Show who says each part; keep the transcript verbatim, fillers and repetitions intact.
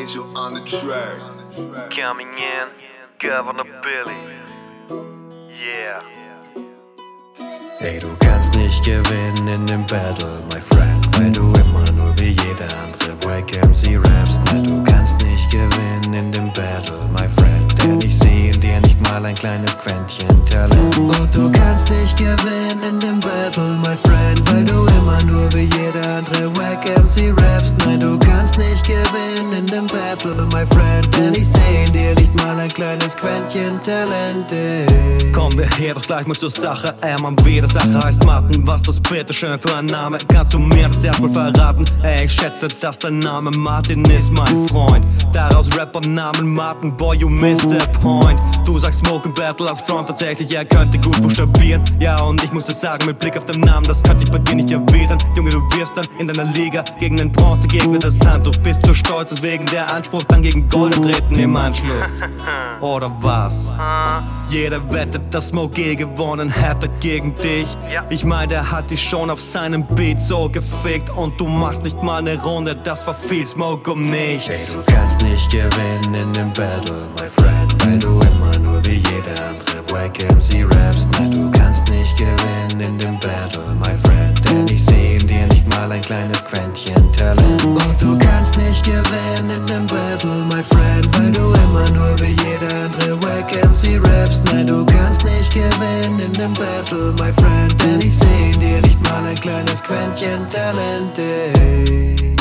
Speaker 1: Angel on the track.
Speaker 2: Coming in, Governor Billy. Yeah.
Speaker 3: Ey, du kannst nicht gewinnen in dem Battle, my friend, weil du immer nur wie jeder andere Wack M C rappst. Nein, du kannst nicht gewinnen in dem Battle, my friend, denn ich seh in dir nicht mal ein kleines Quäntchen Talent. Und du kannst nicht gewinnen in dem Battle, my friend, weil du immer nur wie jeder andere Wack M C rappst. Nein, du kannst nicht gewinnen in dem Battle, my friend, denn ich seh in dir nicht mal ein kleines Quäntchen Talent. Ey.
Speaker 4: Kommen wir hier doch gleich mal zur Sache, ey, man, wie die Sache heißt Martin, was das bitteschön für ein Name? Kannst du mir das erstmal verraten? Ey, ich schätze, dass dein Name Martin ist, mein Freund. Daraus Rapper-Namen Martin, boy, you missed the point. Du sagst Smoke Battle als Front, tatsächlich, er könnte gut buchstabieren. Ja, und ich muss dir sagen, mit Blick auf den Namen, das könnte ich bei dir nicht erwidern. Junge, du wirfst dann in deiner Liga gegen den Bronzegegner das Handtuch. Bist zu stolz, deswegen der Anspruch, dann gegen Gold treten im Anschluss. Oder was? Jeder wettet, dass Smoke gewonnen hätte gegen dich. Ich meine, der hat dich schon auf seinem Beat so gefickt und du machst nicht mal eine Runde, das war viel Smoke um nichts.
Speaker 3: Ey, du kannst nicht gewinnen in dem Battle, my friend, weil du immer nur wie jeder andere Wack M C rappst. Nein, du kannst nicht gewinnen in dem Battle, my friend, denn ich seh in dir nicht mal ein kleines Quäntchen Talent. Und du kannst nicht gewinnen in dem Battle, my friend, weil du immer nur wie jeder andere Wack M C rappst. Nein, du kannst nicht gewinnen in dem Battle, my friend, denn ich seh in dir nicht mal ein kleines Quäntchen Talent. Ey.